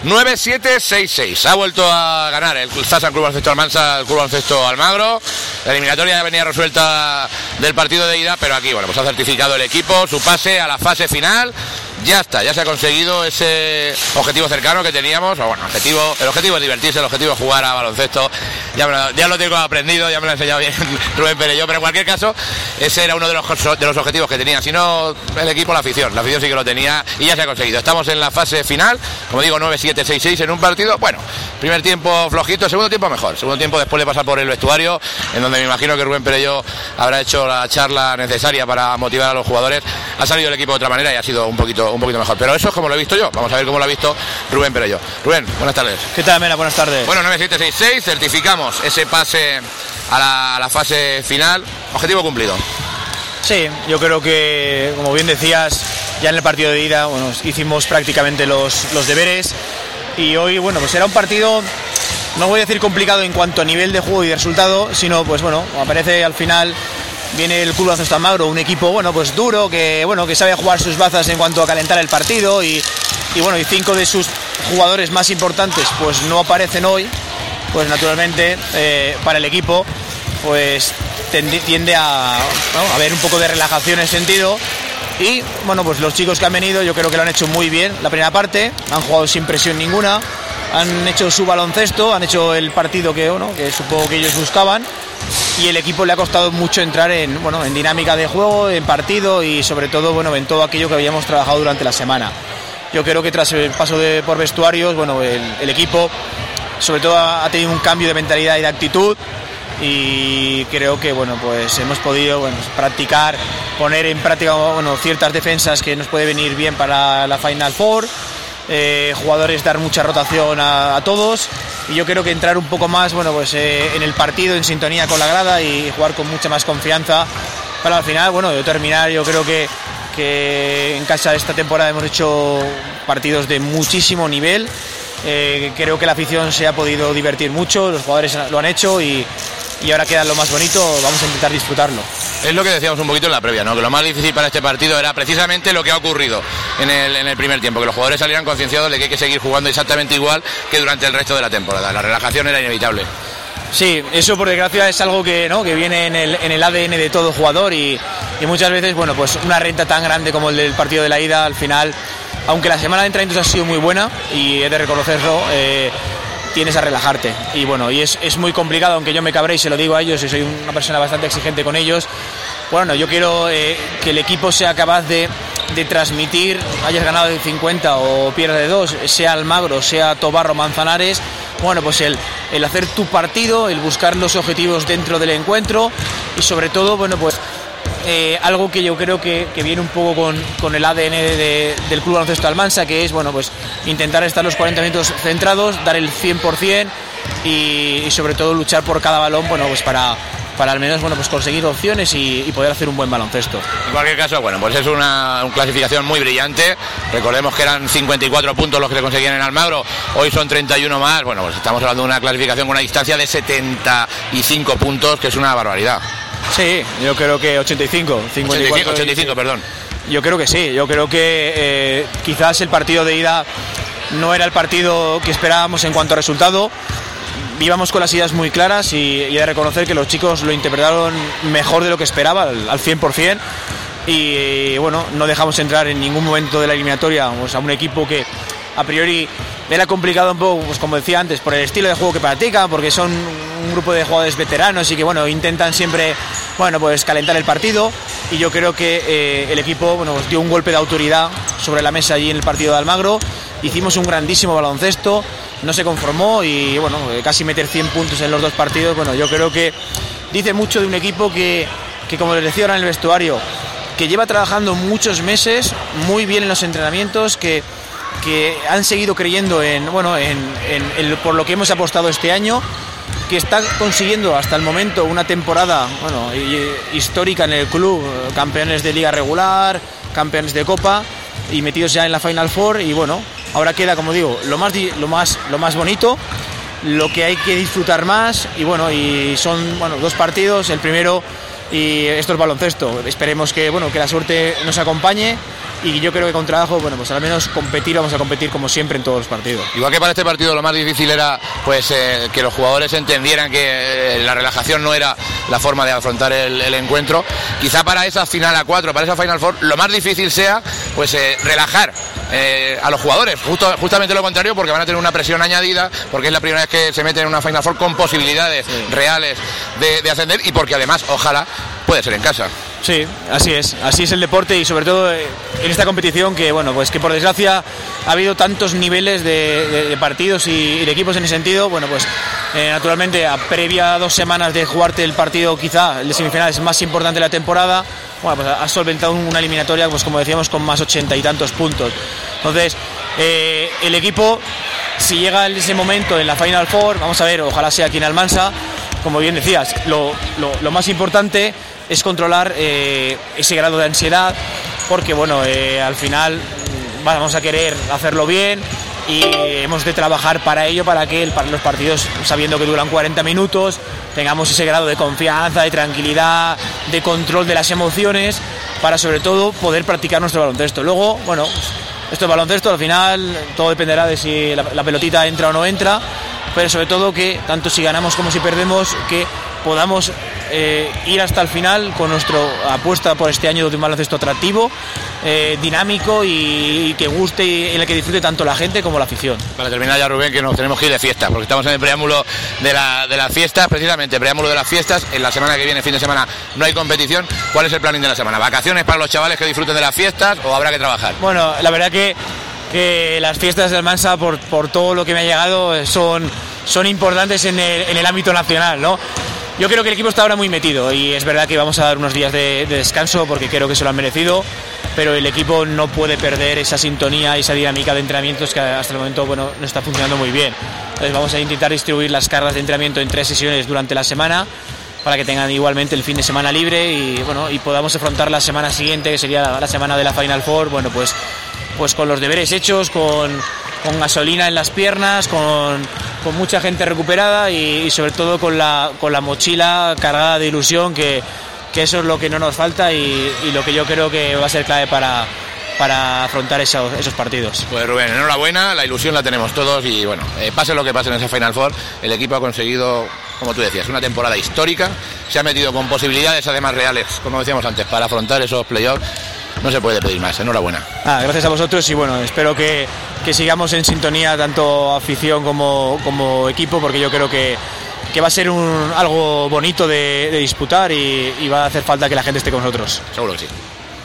9-7-6-6. Ha vuelto a ganar el Zasan Club Baloncesto Almansa, el Club Baloncesto Almagro. La eliminatoria ya venía resuelta del partido de ida, pero aquí, bueno, pues ha certificado el equipo su pase a la fase final. Ya está, ya se ha conseguido ese objetivo cercano que teníamos. O bueno, el objetivo es divertirse, el objetivo es jugar a baloncesto. Ya lo tengo aprendido, ya me lo ha enseñado bien Rubén Perelló, pero en cualquier caso, ese era uno de los objetivos que tenía. Si no, el equipo, la afición sí que lo tenía y ya se ha conseguido. Estamos en la fase final, como digo, 9-7-6-6 en un partido. Bueno, primer tiempo flojito, segundo tiempo mejor. Segundo tiempo después de pasar por el vestuario, en donde me imagino que Rubén Perelló habrá hecho la charla necesaria para motivar a los jugadores. Ha salido el equipo de otra manera y ha sido un poquito mejor, pero eso es como lo he visto yo. Vamos a ver cómo lo ha visto Rubén Perelló. Rubén, buenas tardes. ¿Qué tal, Mena? Buenas tardes. Bueno, 9-7-6-6, certificamos ese pase a la fase final. Objetivo cumplido. Sí, yo creo que, como bien decías, ya en el partido de ida, bueno, hicimos prácticamente los deberes, y hoy, bueno, pues era un partido, no voy a decir complicado en cuanto a nivel de juego y de resultado, sino, pues bueno, aparece al final. Viene el Club Baloncesto Almagro, un equipo, bueno, pues duro, que sabe jugar sus bazas en cuanto a calentar el partido, y 5 de sus jugadores más importantes pues no aparecen hoy. Pues naturalmente para el equipo pues tiende a haber un poco de relajación en ese sentido. Y bueno, pues los chicos que han venido yo creo que lo han hecho muy bien la primera parte, han jugado sin presión ninguna, han hecho su baloncesto, han hecho el partido que supongo que ellos buscaban, y el equipo le ha costado mucho entrar en dinámica de juego, en partido, y sobre todo en todo aquello que habíamos trabajado durante la semana. Yo creo que tras el paso por vestuarios, el equipo sobre todo ha tenido un cambio de mentalidad y de actitud, y creo que pues hemos podido practicar, poner en práctica ciertas defensas que nos puede venir bien para la Final Four. Jugadores dar mucha rotación a todos, y yo creo que entrar un poco más en el partido, en sintonía con la grada, y jugar con mucha más confianza para al final terminar. Yo creo que en casa esta temporada hemos hecho partidos de muchísimo nivel. Creo que la afición se ha podido divertir mucho, los jugadores lo han hecho, y ahora queda lo más bonito. Vamos a intentar disfrutarlo. Es lo que decíamos un poquito en la previa, ¿no? Que lo más difícil para este partido era precisamente lo que ha ocurrido en el primer tiempo, que los jugadores salieran concienciados de que hay que seguir jugando exactamente igual que durante el resto de la temporada. La relajación era inevitable. Sí, eso por desgracia es algo que viene en el ADN de todo jugador, y muchas veces pues una renta tan grande como el del partido de la ida, al final, aunque la semana de entrenamientos ha sido muy buena, y he de reconocerlo, tienes a relajarte, y es muy complicado, aunque yo me cabré y se lo digo a ellos, y soy una persona bastante exigente con ellos. Yo quiero que el equipo sea capaz de transmitir, hayas ganado de 50 o pierdas de 2, sea Almagro, sea Tobar o Manzanares, pues el hacer tu partido, el buscar los objetivos dentro del encuentro, y sobre todo algo que yo creo que viene un poco con el ADN del Club Baloncesto Almansa, que es intentar estar los 40 minutos centrados, dar el 100%, y sobre todo luchar por cada balón para al menos conseguir opciones y poder hacer un buen baloncesto. En cualquier caso, pues es una clasificación muy brillante. Recordemos que eran 54 puntos los que se conseguían en Almagro, hoy son 31 más. Pues estamos hablando de una clasificación con una distancia de 75 puntos, que es una barbaridad. Sí, yo creo que 85, perdón. Yo creo que sí, yo creo que quizás el partido de ida no era el partido que esperábamos en cuanto a resultado. Íbamos con las ideas muy claras, y he de reconocer que los chicos lo interpretaron mejor de lo que esperaba, al 100%, y no dejamos entrar en ningún momento de la eliminatoria a un equipo que a priori era complicado un poco, como decía antes, por el estilo de juego que practican, porque son un grupo de jugadores veteranos y que intentan siempre calentar el partido, y yo creo que el equipo dio un golpe de autoridad sobre la mesa allí en el partido de Almagro. Hicimos un grandísimo baloncesto, no se conformó, y casi meter 100 puntos en los dos partidos, yo creo que dice mucho de un equipo que como les decía ahora en el vestuario, que lleva trabajando muchos meses muy bien en los entrenamientos, que han seguido creyendo por lo que hemos apostado este año, que está consiguiendo hasta el momento una temporada histórica en el club, campeones de liga regular, campeones de copa, y metidos ya en la Final Four, y ahora queda, como digo, lo más bonito, lo que hay que disfrutar más, y son dos partidos. El primero y esto es baloncesto. Esperemos que la suerte nos acompañe, y yo creo que con trabajo, pues al menos vamos a competir como siempre en todos los partidos. Igual que para este partido lo más difícil era que los jugadores entendieran que la relajación no era la forma de afrontar el encuentro, quizá para esa final a 4, para esa Final Four, lo más difícil sea relajar a los jugadores, justamente lo contrario, porque van a tener una presión añadida, porque es la primera vez que se meten en una Final Four con posibilidades reales de ascender, y porque además, ojalá, puede ser en casa. Sí, así es el deporte, y sobre todo en esta competición que por desgracia ha habido tantos niveles de partidos y de equipos en ese sentido. Naturalmente, a previa 2 semanas de jugarte el partido, quizá el de semifinales más importante de la temporada, has solventado una eliminatoria, como decíamos, con más 80 y tantos puntos. Entonces, el equipo, si llega en ese momento en la Final Four, vamos a ver, ojalá sea aquí en Almansa, como bien decías, lo más importante es controlar ese grado de ansiedad, porque al final vamos a querer hacerlo bien, y hemos de trabajar para ello, para que los partidos, sabiendo que duran 40 minutos, tengamos ese grado de confianza, de tranquilidad, de control de las emociones, para sobre todo poder practicar nuestro baloncesto. Luego, esto es baloncesto, al final todo dependerá de si la pelotita entra o no entra, pero sobre todo que tanto si ganamos como si perdemos, que podamos ir hasta el final con nuestra apuesta por este año de un baloncesto atractivo, dinámico, y que guste, y en el que disfrute tanto la gente como la afición. Para terminar ya, Rubén, que nos tenemos que ir de fiesta, porque estamos en el preámbulo de las fiestas, precisamente preámbulo de las fiestas. En la semana que viene, fin de semana, no hay competición. ¿Cuál es el planning de la semana? ¿Vacaciones para los chavales que disfruten de las fiestas, o habrá que trabajar? La verdad que las fiestas de Almansa, por todo lo que me ha llegado, son importantes en el ámbito nacional, ¿no? Yo creo que el equipo está ahora muy metido, y es verdad que vamos a dar unos días de descanso, porque creo que se lo han merecido, pero el equipo no puede perder esa sintonía y esa dinámica de entrenamientos que hasta el momento no está funcionando muy bien. Entonces vamos a intentar distribuir las cargas de entrenamiento en 3 sesiones durante la semana, para que tengan igualmente el fin de semana libre, y podamos afrontar la semana siguiente, que sería la semana de la Final Four, pues con los deberes hechos, con gasolina en las piernas, con mucha gente recuperada, y sobre todo con la mochila cargada de ilusión, que eso es lo que no nos falta, y lo que yo creo que va a ser clave para afrontar esos partidos. Pues Rubén, enhorabuena, la ilusión la tenemos todos, y pase lo que pase en esa Final Four, el equipo ha conseguido, como tú decías, una temporada histórica, se ha metido con posibilidades además reales, como decíamos antes, para afrontar esos playoffs. No se puede pedir más, enhorabuena. Gracias a vosotros, y espero que sigamos en sintonía, tanto afición como equipo, porque yo creo que va a ser algo bonito de disputar, y va a hacer falta que la gente esté con nosotros. Seguro que sí.